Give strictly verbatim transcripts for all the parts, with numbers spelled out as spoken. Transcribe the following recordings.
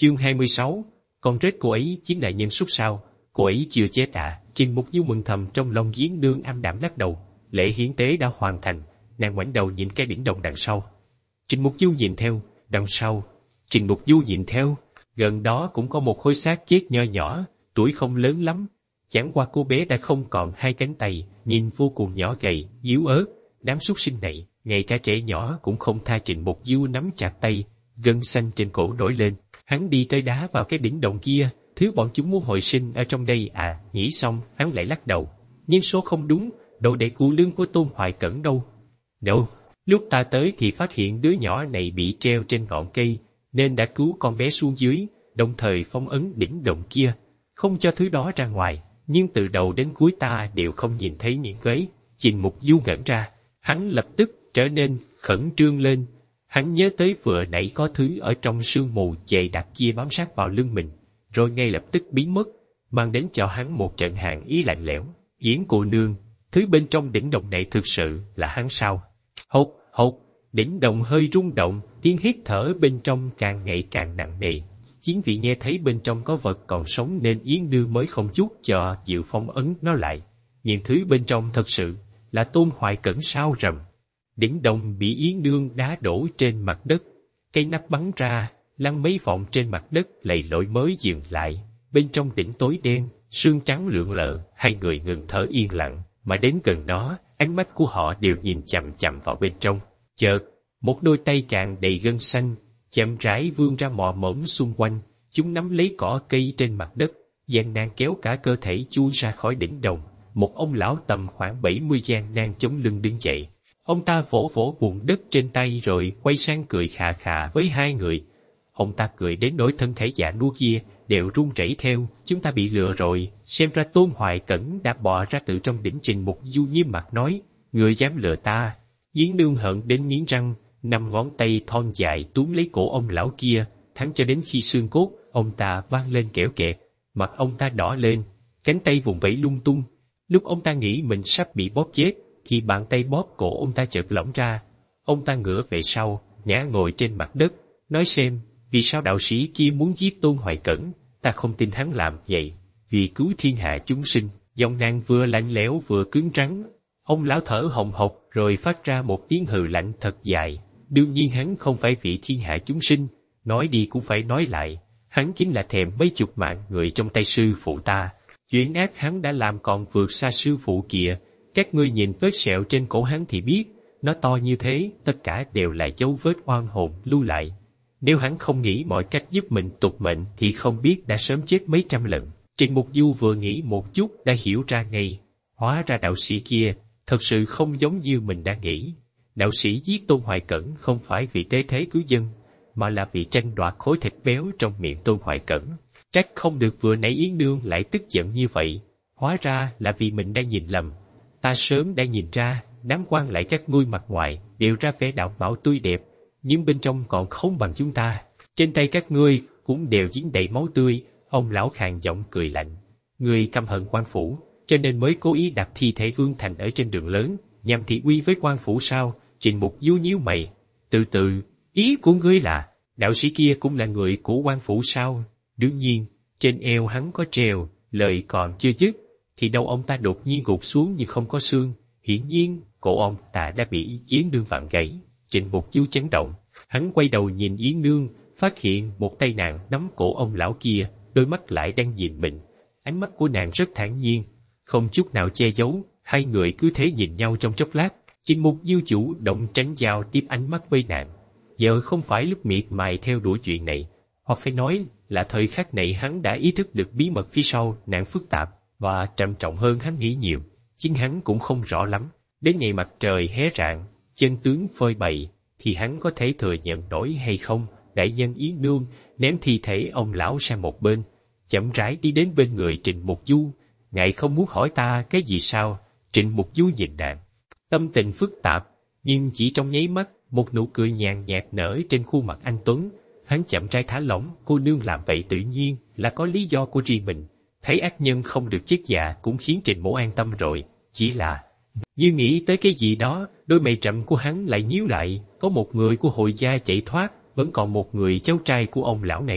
Chương hai mươi sáu, con rết cô ấy chính là nhân súc sao? Cô ấy chưa chết à? Trình Mục Du mừng thầm trong lòng, Giếng Nương ám đạm lắc đầu. Lễ hiến tế đã hoàn thành, nàng ngoảnh đầu nhìn cái đỉnh đồng đằng sau. Trình Mục Du nhìn theo, đằng sau. Trình Mục Du nhìn theo, gần đó cũng có một khối xác chết nho nhỏ, tuổi không lớn lắm. Chẳng qua cô bé đã không còn hai cánh tay, nhìn vô cùng nhỏ gầy, yếu ớt. Đám súc sinh này, ngay cả trẻ nhỏ cũng không tha. Trình Mục Du nắm chặt tay, gân xanh trên cổ nổi lên. Hắn đi tới đá vào cái đỉnh động kia, thứ bọn chúng muốn hồi sinh ở trong đây à? Nghĩ xong, hắn lại lắc đầu. Nhân số không đúng, đồ đệ cu lương của Tôn Hoài Cẩn đâu? Đâu? Lúc ta tới thì phát hiện đứa nhỏ này bị treo trên ngọn cây, nên đã cứu con bé xuống dưới, đồng thời phong ấn đỉnh động kia, không cho thứ đó ra ngoài. Nhưng từ đầu đến cuối ta đều không nhìn thấy những ấy. Trình Mục Du ngẩn ra, hắn lập tức trở nên khẩn trương lên. Hắn nhớ tới vừa nãy có thứ ở trong sương mù dày đặc kia bám sát vào lưng mình, rồi ngay lập tức biến mất, mang đến cho hắn một trận hàn ý lạnh lẽo. Yến cô nương, thứ bên trong đỉnh động này thực sự là hắn sao? Hột, hột, đỉnh động hơi rung động, tiếng hít thở bên trong càng ngày càng nặng nề. Chiến vị nghe thấy bên trong có vật còn sống nên Yến Nương mới không chút cho dịu phong ấn nó lại. Nhưng thứ bên trong thật sự là Tôn Hoài Cẩn sao rầm. Đỉnh động bị Yến Nương đá đổ trên mặt đất, cây nắp bắn ra, lăn mấy vòng trên mặt đất lầy lội mới dừng lại. Bên trong đỉnh tối đen, sương trắng lượn lờ, hai người ngừng thở yên lặng, mà đến gần đó, ánh mắt của họ đều nhìn chằm chằm vào bên trong. Chợt, một đôi tay tràn đầy gân xanh, chậm rãi vươn ra mò mẫm xung quanh, chúng nắm lấy cỏ cây trên mặt đất, gian nan kéo cả cơ thể chui ra khỏi đỉnh đồng. Một ông lão tầm khoảng bảy mươi gian nan chống lưng đứng dậy. Ông ta vỗ vỗ bùn đất trên tay rồi quay sang cười khà khà với hai người. Ông ta cười đến nỗi thân thể già nua kia đều run rẩy theo. Chúng ta bị lừa rồi, xem ra Tôn Hoài Cẩn đã bò ra từ trong đỉnh. Trình Mục Du nghiêm mặt nói, người dám lừa ta? Yến Nương hận đến nghiến răng, năm ngón tay thon dài túm lấy cổ ông lão kia, thắng cho đến khi xương cốt ông ta vang lên kẽo kẹt. Mặt ông ta đỏ lên, cánh tay vùng vẫy lung tung. Lúc ông ta nghĩ mình sắp bị bóp chết, thì bàn tay bóp cổ ông ta chợt lỏng ra. Ông ta ngửa về sau, ngã ngồi trên mặt đất, nói xem, vì sao đạo sĩ kia muốn giết Tôn Hoài Cẩn? Ta không tin hắn làm vậy, vì cứu thiên hạ chúng sinh. Giọng nàng vừa lạnh lẽo vừa cứng rắn. Ông lão thở hồng hộc rồi phát ra một tiếng hừ lạnh thật dài. Đương nhiên hắn không phải vì thiên hạ chúng sinh, nói đi cũng phải nói lại, hắn chính là thèm mấy chục mạng người trong tay sư phụ ta. Chuyện ác hắn đã làm còn vượt xa sư phụ kìa. Các ngươi nhìn vết sẹo trên cổ hắn thì biết, nó to như thế, tất cả đều là dấu vết oan hồn lưu lại. Nếu hắn không nghĩ mọi cách giúp mình tục mệnh thì không biết đã sớm chết mấy trăm lần. Trình Mục Du vừa nghĩ một chút đã hiểu ra ngay. Hóa ra đạo sĩ kia thật sự không giống như mình đã nghĩ. Đạo sĩ giết Tôn Hoài Cẩn không phải vì tế thế cứu dân, mà là vì tranh đoạt khối thịt béo trong miệng Tôn Hoài Cẩn. Trách không được vừa nãy Yến Nương lại tức giận như vậy. Hóa ra là vì mình đang nhìn lầm. Ta sớm đã nhìn ra, đám quan lại các ngươi mặt ngoài đều ra vẻ đạo mạo tươi đẹp, nhưng bên trong còn không bằng chúng ta. Trên tay các ngươi cũng đều dính đầy máu tươi. Ông lão khàn giọng cười lạnh. Ngươi căm hận quan phủ, cho nên mới cố ý đặt thi thể Vương Thành ở trên đường lớn, nhằm thị uy với quan phủ sao? Trình Mục Du nhíu mày. Từ từ, ý của ngươi là đạo sĩ kia cũng là người của quan phủ sao? Đương nhiên, trên eo hắn có treo, lời còn chưa dứt thì đầu ông ta đột nhiên gục xuống như không có xương. Hiển nhiên, cổ ông ta đã bị Yến Nương vặn gãy. Trình Mục Du chấn động, hắn quay đầu nhìn Yến Nương, phát hiện một tay nàng nắm cổ ông lão kia, đôi mắt lại đang nhìn mình. Ánh mắt của nàng rất thản nhiên, không chút nào che giấu. Hai người cứ thế nhìn nhau trong chốc lát. Trình Mục Du chủ động tránh giao tiếp ánh mắt với nàng. Giờ không phải lúc miệt mài theo đuổi chuyện này, hoặc phải nói là thời khắc này hắn đã ý thức được bí mật phía sau nàng phức tạp và trầm trọng hơn hắn nghĩ nhiều. Chính hắn cũng không rõ lắm. Đến ngày mặt trời hé rạng, chân tướng phơi bày, thì hắn có thể thừa nhận nổi hay không? Đại nhân Yến Nương ném thi thể ông lão sang một bên, chậm rãi đi đến bên người Trình Mục Du. Ngài không muốn hỏi ta cái gì sao? Trình Mục Du nhìn nàng, tâm tình phức tạp, nhưng chỉ trong nháy mắt, một nụ cười nhàn nhạt nở trên khuôn mặt anh tuấn. Hắn chậm rãi thả lỏng, cô nương làm vậy tự nhiên là có lý do của riêng mình. Thấy ác nhân không được chết già cũng khiến Trình Mỗ an tâm rồi. Chỉ là, như nghĩ tới cái gì đó, đôi mày rậm của hắn lại nhíu lại. Có một người của Hội gia chạy thoát, vẫn còn một người cháu trai của ông lão này.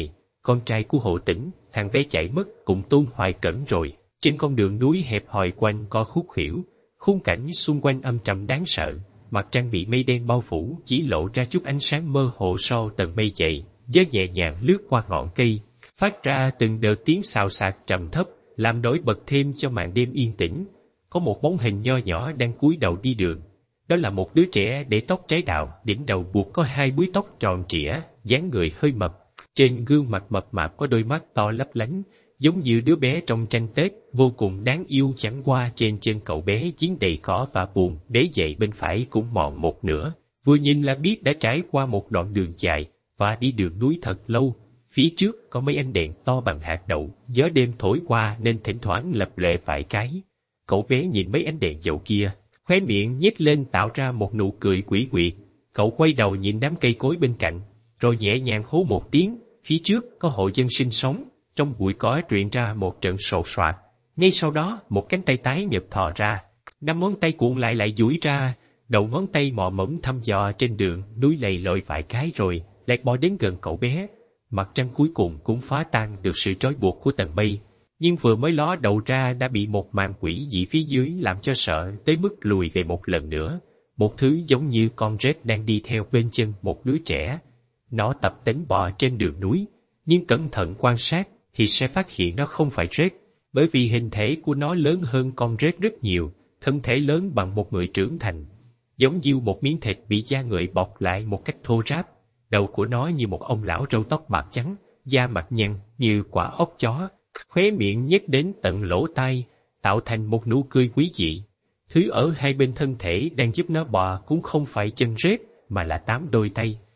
Con trai của Hộ Tĩnh, thằng bé chạy mất cùng Tôn Hoài Cẩn rồi. Trên con đường núi hẹp hòi quanh co khúc khuỷu, khung cảnh xung quanh âm trầm đáng sợ, mặt trăng bị mây đen bao phủ chỉ lộ ra chút ánh sáng mơ hồ sau tầng mây dày, gió nhẹ nhàng lướt qua ngọn cây, phát ra từng đợt tiếng xào xạc trầm thấp, làm nổi bật thêm cho màn đêm yên tĩnh. Có một bóng hình nho nhỏ đang cúi đầu đi đường. Đó là một đứa trẻ để tóc trái đào, đỉnh đầu buộc có hai búi tóc tròn trĩa, dáng người hơi mập. Trên gương mặt mập mạp có đôi mắt to lấp lánh, giống như đứa bé trong tranh Tết, vô cùng đáng yêu. Chẳng qua trên chân cậu bé dính đầy cỏ và bùn, đế giày bên phải cũng mòn một nửa. Vừa nhìn là biết đã trải qua một đoạn đường dài và đi đường núi thật lâu. Phía trước có mấy ánh đèn to bằng hạt đậu, gió đêm thổi qua nên thỉnh thoảng lập lệ vài cái. Cậu bé nhìn mấy ánh đèn dầu kia, khóe miệng nhếch lên tạo ra một nụ cười quỷ quyệt. Cậu quay đầu nhìn đám cây cối bên cạnh, rồi nhẹ nhàng hú một tiếng. Phía trước có hộ dân sinh sống. Trong bụi cỏ truyền ra một trận sột soạt. Ngay sau đó, một cánh tay tái nhợt thò ra. Năm ngón tay cuộn lại lại duỗi ra, đầu ngón tay mò mẫm thăm dò trên đường núi lầy lội vài cái rồi lại bò đến gần cậu bé. Mặt trăng cuối cùng cũng phá tan được sự trói buộc của tầng mây, nhưng vừa mới ló đầu ra đã bị một màn quỷ dị phía dưới làm cho sợ tới mức lùi về một lần nữa. Một thứ giống như con rết đang đi theo bên chân một đứa trẻ. Nó tập tính bò trên đường núi, nhưng cẩn thận quan sát thì sẽ phát hiện nó không phải rết, bởi vì hình thể của nó lớn hơn con rết rất nhiều, thân thể lớn bằng một người trưởng thành, giống như một miếng thịt bị da người bọc lại một cách thô ráp. Đầu của nó như một ông lão râu tóc bạc trắng, da mặt nhăn như quả ốc chó, khóe miệng nhếch đến tận lỗ tai, tạo thành một nụ cười quý dị. Thứ ở hai bên thân thể đang giúp nó bò cũng không phải chân rết, mà là tám đôi tay.